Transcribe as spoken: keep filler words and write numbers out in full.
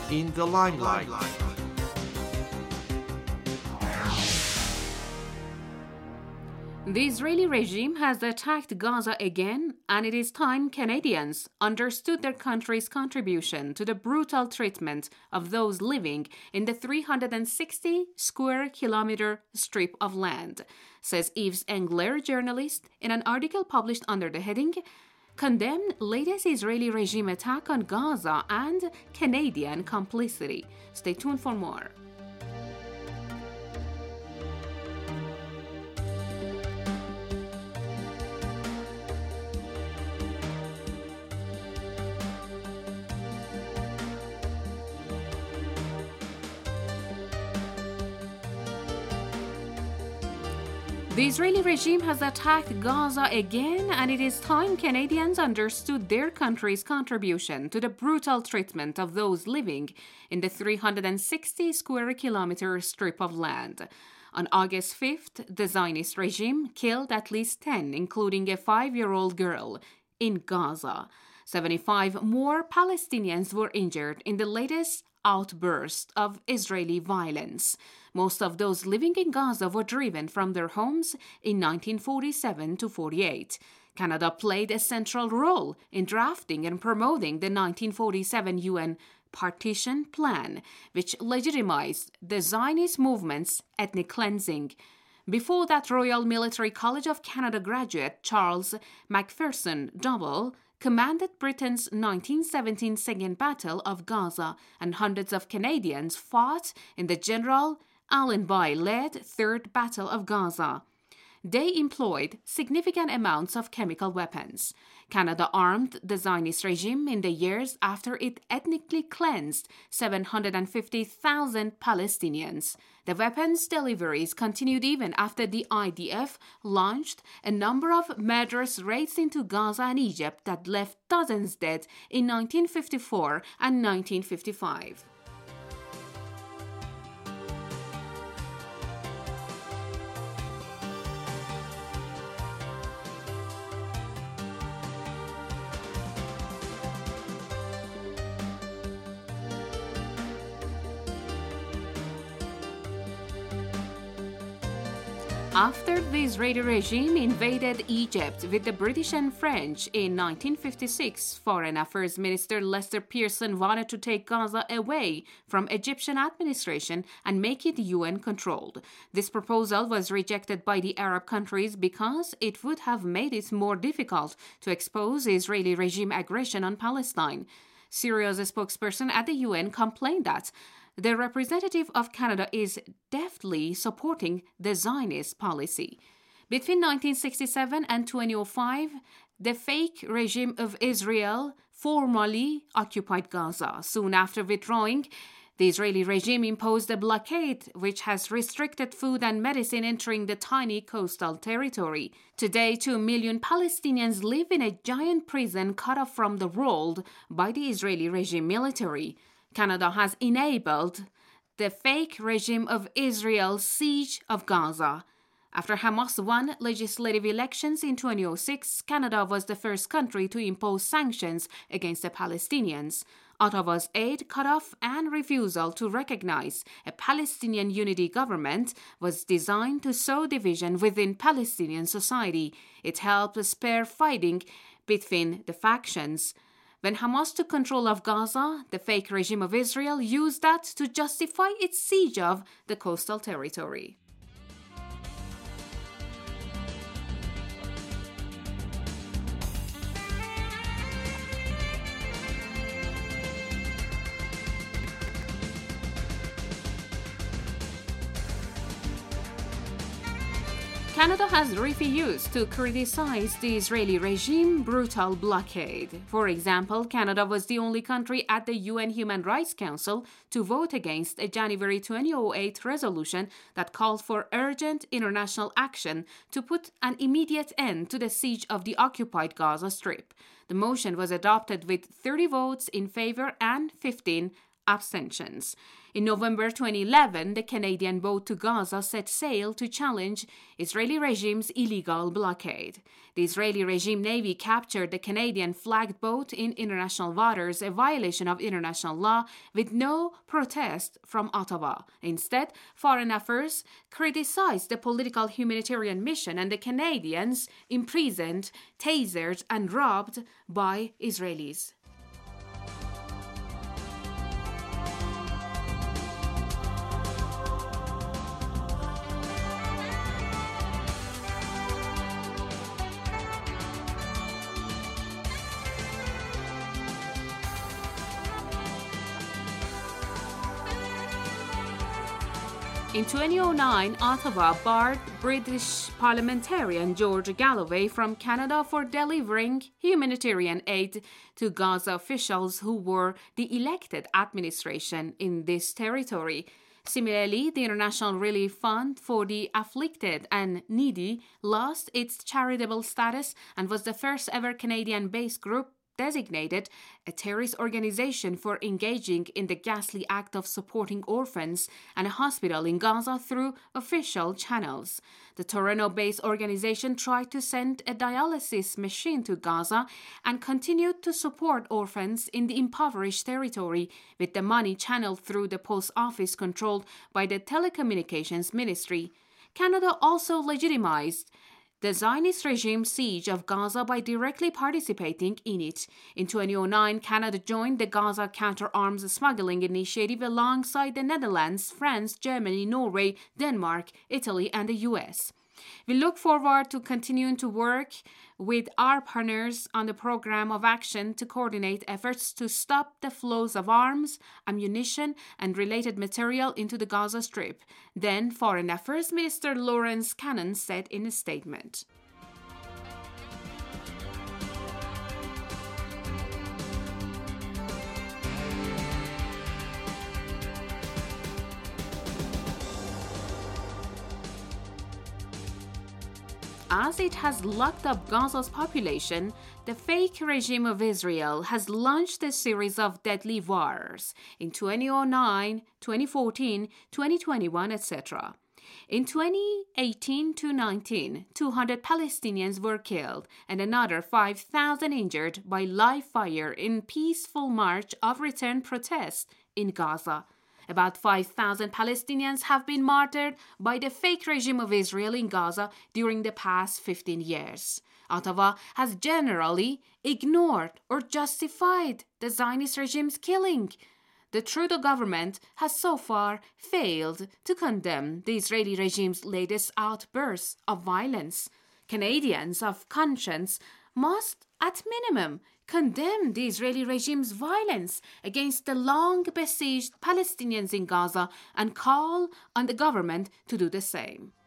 in the limelight. The Israeli regime has attacked Gaza again, and it is time Canadians understood their country's contribution to the brutal treatment of those living in the three hundred sixty square kilometer strip of land, says Yves Engler, journalist, in an article published under the heading Condemn Latest Israeli Regime Attack on Gaza and Canadian Complicity. Stay tuned for more. The Israeli regime has attacked Gaza again, and it is time Canadians understood their country's contribution to the brutal treatment of those living in the three hundred sixty square kilometer strip of land. On August fifth, the Zionist regime killed at least ten, including a five-year-old girl, in Gaza. seventy-five more Palestinians were injured in the latest outburst of Israeli violence. Most of those living in Gaza were driven from their homes in nineteen forty-seven to forty-eight. Canada played a central role in drafting and promoting the nineteen forty-seven U N Partition Plan, which legitimized the Zionist movement's ethnic cleansing. Before that, Royal Military College of Canada graduate Charles Macpherson Double commanded Britain's nineteen seventeen Second Battle of Gaza, and hundreds of Canadians fought in the General Allenby-led Third Battle of Gaza. They employed significant amounts of chemical weapons. Canada armed the Zionist regime in the years after it ethnically cleansed seven hundred fifty thousand Palestinians. The weapons deliveries continued even after the I D F launched a number of murderous raids into Gaza and Egypt that left dozens dead in nineteen fifty-four and nineteen fifty-five. After the Israeli regime invaded Egypt with the British and French in nineteen fifty-six, Foreign Affairs Minister Lester Pearson wanted to take Gaza away from Egyptian administration and make it U N-controlled. This proposal was rejected by the Arab countries because it would have made it more difficult to expose Israeli regime aggression on Palestine. Syria's spokesperson at the U N complained that the representative of Canada is deftly supporting the Zionist policy. Between nineteen sixty-seven and twenty oh five, the fake regime of Israel formally occupied Gaza. Soon after withdrawing, the Israeli regime imposed a blockade which has restricted food and medicine entering the tiny coastal territory. Today, two million Palestinians live in a giant prison cut off from the world by the Israeli regime military. Canada has enabled the fake regime of Israel's siege of Gaza. After Hamas won legislative elections in twenty oh six, Canada was the first country to impose sanctions against the Palestinians. Ottawa's aid cutoff and refusal to recognize a Palestinian unity government was designed to sow division within Palestinian society. It helped spare fighting between the factions. When Hamas took control of Gaza, the fake regime of Israel used that to justify its siege of the coastal territory. Canada has refused to criticize the Israeli regime's brutal blockade. For example, Canada was the only country at the U N Human Rights Council to vote against a January twenty oh eight resolution that called for urgent international action to put an immediate end to the siege of the occupied Gaza Strip. The motion was adopted with thirty votes in favor and fifteen abstentions. In November twenty eleven, the Canadian boat to Gaza set sail to challenge Israeli regime's illegal blockade. The Israeli regime navy captured the Canadian flagged boat in international waters, a violation of international law, with no protest from Ottawa. Instead, Foreign Affairs criticized the political humanitarian mission and the Canadians imprisoned, tasered, and robbed by Israelis. In two thousand nine, Ottawa barred British parliamentarian George Galloway from Canada for delivering humanitarian aid to Gaza officials who were the elected administration in this territory. Similarly, the International Relief Fund for the Afflicted and Needy lost its charitable status and was the first ever Canadian-based group designated a terrorist organization for engaging in the ghastly act of supporting orphans and a hospital in Gaza through official channels. The Toronto-based organization tried to send a dialysis machine to Gaza and continued to support orphans in the impoverished territory with the money channeled through the post office controlled by the Telecommunications Ministry. Canada also legitimized the Zionist regime's siege of Gaza by directly participating in it. In two thousand nine, Canada joined the Gaza counter-arms smuggling initiative alongside the Netherlands, France, Germany, Norway, Denmark, Italy, and the U S. We look forward to continuing to work with our partners on the program of action to coordinate efforts to stop the flows of arms, ammunition, and related material into the Gaza Strip, then Foreign Affairs Minister Lawrence Cannon said in a statement. As it has locked up Gaza's population, the fake regime of Israel has launched a series of deadly wars in two thousand nine, twenty fourteen, twenty twenty-one, et cetera. In twenty eighteen to nineteen, two hundred Palestinians were killed and another five thousand injured by live fire in peaceful march of return protests in Gaza. About five thousand Palestinians have been martyred by the fake regime of Israel in Gaza during the past fifteen years. Ottawa has generally ignored or justified the Zionist regime's killing. The Trudeau government has so far failed to condemn the Israeli regime's latest outbursts of violence. Canadians of conscience must, at minimum, condemn the Israeli regime's violence against the long-besieged Palestinians in Gaza and call on the government to do the same.